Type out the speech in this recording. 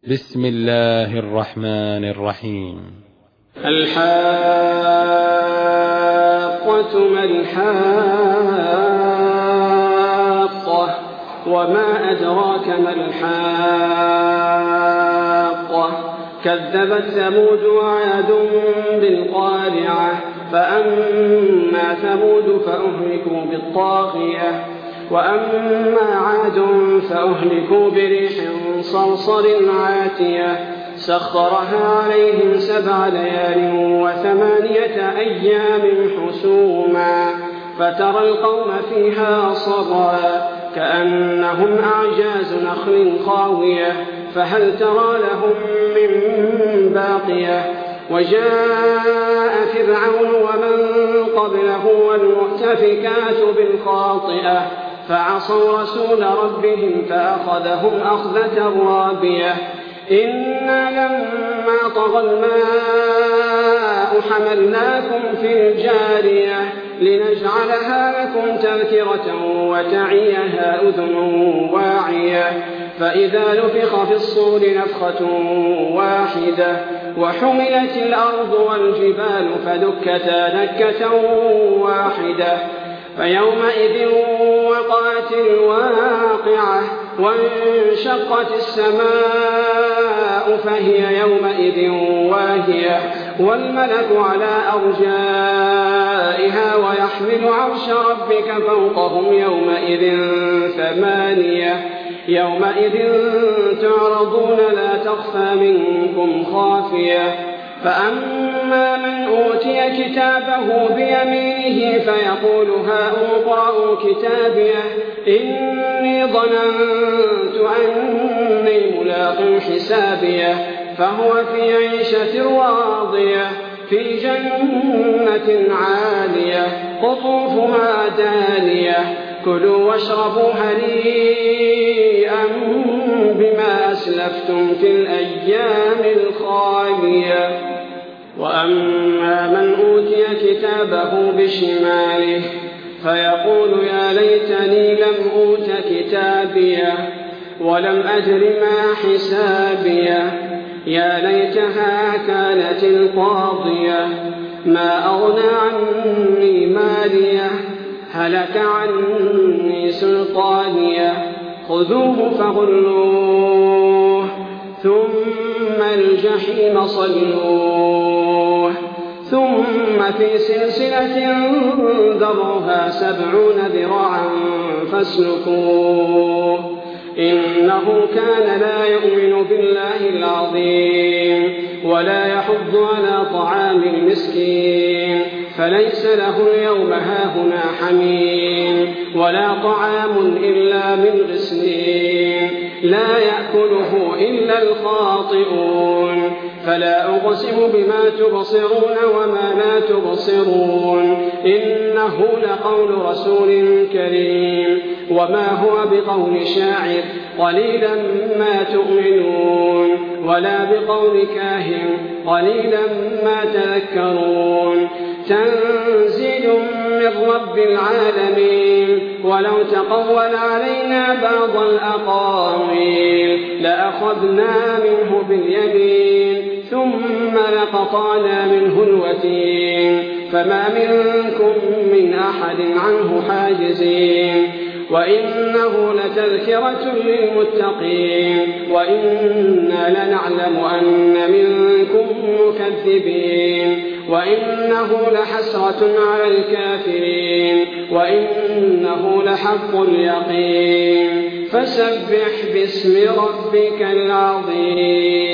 بسم الله الرحمن الرحيم. الحاقة ما الحاقة وما أدراك ما الحاقة كذبت ثمود وعاد بالقارعة فأما ثمود فأهلكوا بالطاغية وأما عاد فأهلكوا بريح صرصر عاتية سخرها عليهم 7 ليال و8 أيام حسوما فترى القوم فيها صرعا كأنهم أعجاز نخل خاوية فهل ترى لهم من باقية وجاء فرعون ومن قبله والمؤتفكات بالخاطئة فعصوا رسول ربهم فأخذهم أخذة رابية إنا لما طغى الماء حملناكم في الجارية لنجعلها لكم تذكرة وتعيها أذن واعية فإذا نفخ في الصور نفخة واحدة وحملت الأرض والجبال فدكتا دكة واحدة فيومئذ وقعت الواقعة وانشقت السماء فهي يومئذ واهية والملك على أرجائها ويحمل عرش ربك فوقهم يومئذ 8 يومئذ تعرضون لا تخفى منكم خافية فأما من أوتي كتابه بيمينه فيقول هاؤم اقرءوا كتابيه إني ظننت أني ملاق حسابيه فهو في عيشة راضية في جنة عالية قطوفها دانية كلوا واشربوا هنيئا بما أسلفتم في الأيام الخالية وأما من أوتي كتابه بشماله فيقول يا ليتني لم أوت كتابيه ولم أدر ما حسابيه يا ليتها كانت القاضية ما أغنى عني ماليه هلك عني سلطانيه خذوه فغلوه ثم الجحيم صلوه ثم في سلسلة ذرعها 70 ذراعا فاسلكوه إنه كان لا يؤمن بالله العظيم ولا يحض على طعام المسكين فليس له اليوم هاهنا حميم ولا طعام إلا من غسلين لا يأكله إلا الخاطئون فلا أقسم بما تبصرون وما لا تبصرون إنه لقول رسول كريم وما هو بقول شاعر قليلا ما تؤمنون ولا بقول كاهن قليلا ما تذكرون تنزيل من رب العالمين ولو تقول علينا بعض الأقاويل لأخذنا منه باليمين ثم لقطعنا منه الوتين فما منكم من أحد عنه حاجزين وإنه لتذكرة للمتقين وإنا لنعلم أن منكم مكذبين وإنه لحسرة على الكافرين وإنه لحق اليقين فسبح باسم ربك العظيم.